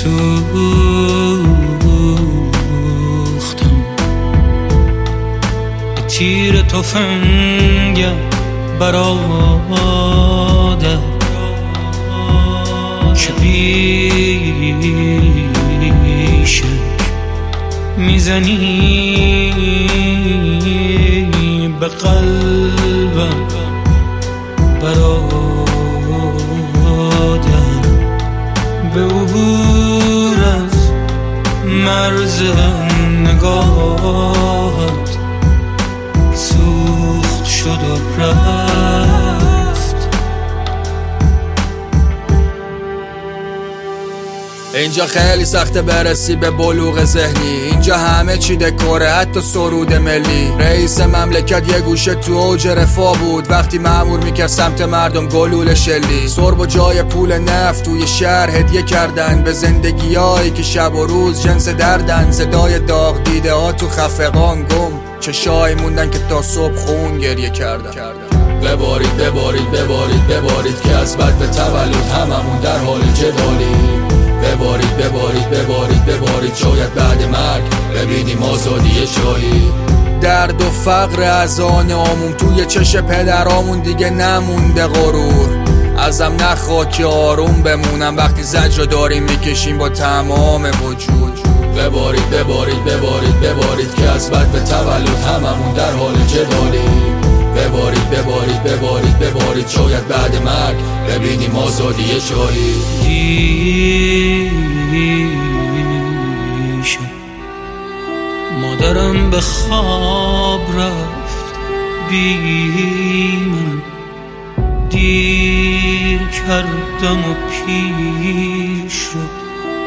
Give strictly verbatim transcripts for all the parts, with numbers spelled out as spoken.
سوختم تیر تفنگم برادر که پیشک میزنی به قلبم برادر به عبور از مرز نگاهت سوخت شد و رفت. اینجا خیلی سخته برسی به بلوغ ذهنی، اینجا همه چی دکوره حتی سرود ملی. رئیس مملکت یه گوشه تو اوج رفاه بود وقتی مأمور میکرد سمت مردم گلوله شلی. سرب و جای پول نفت توی شهر هدیه کردن به زندگیایی که شب و روز جنس دردن. صدای داغ دیده ها تو خفقان گم، چشایی موندن که تا صبح خون گریه کردن. ببارید ببارید ببارید ببارید که از بد به تولد هممون در حال جدالی. ببارید ببارید ببارید ببارید شاید بعد مرگ ببینیم آزادی شاهی. درد و فقر از آن آمون توی چش پدرامون دیگه نمونده غرور. ازم نخواه که آروم بمونم وقتی زجر داریم میکشیم با تمام وجود. ببارید ببارید ببارید ببارید که از بد به تولد هممون در حال جدالی. ببارید ببارید ببارید ببارید شاید بعد مرگ ببینیم آزادی شاهی. دیشب مادرم به خواب رفت بی من، دیر کردم و پیر شد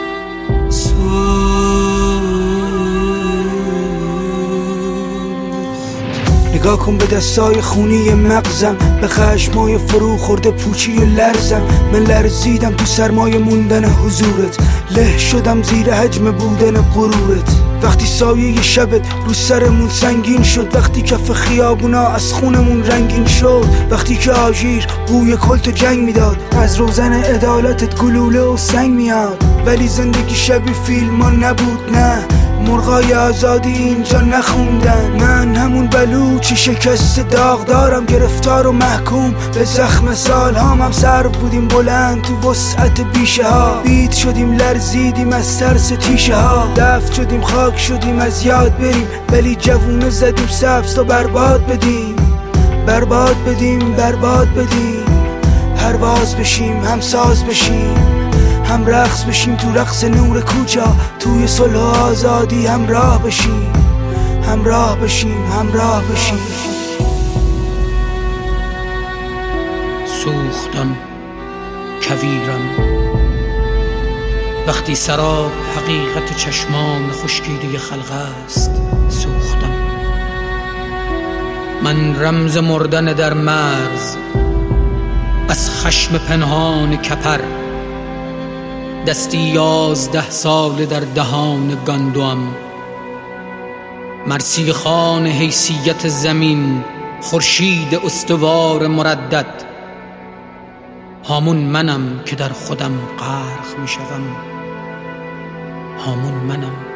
نگاه کن به دستای خونی مغزم، به خشمای فرو خورده پوچی و لرزم. من لرزیدم تو سرمای موندن حضورت، له شدم زیر حجم بودن غرورت. وقتی سایه شبت رو سرمون سنگین شد، وقتی کف خیابونا از خونمون رنگین شد، وقتی که آژیر بوی کلت و جنگ میداد، از روزن عدالتت گلوله و سنگ میاد. ولی زندگی شبیه فیلم ها نبود، نه مرغای آزادی اینجا نخوندن. من همون بلوچ شکست داغ دارم، گرفتار و محکوم به زخم سال هام. هم سر بودیم بلند تو وسعت بیشه ها، بیت شدیم لرزیدیم از ترس تیشه ها. دفن شدیم خاک شدیم از یاد بریم، ولی جوونه زدیم سبز تا برباد بدیم. برباد بدیم برباد بدیم، پرواز بشیم همساز بشیم، هم رقص بشیم تو رقص نور کوچه، توی صلح و آزادی همراه بشیم. همراه بشیم همراه بشیم. سوختم کویرم وقتی سراب حقیقت چشمان خشکیده خلق است. سوختم من رمز مردن در مرز، از خشم پنهان کپر. دستی یازده سال در دهان گاندوام، مرسی خان حیثیت زمین، خورشید استوار مردد. هامون منم که در خودم غرق می شوم، هامون منم.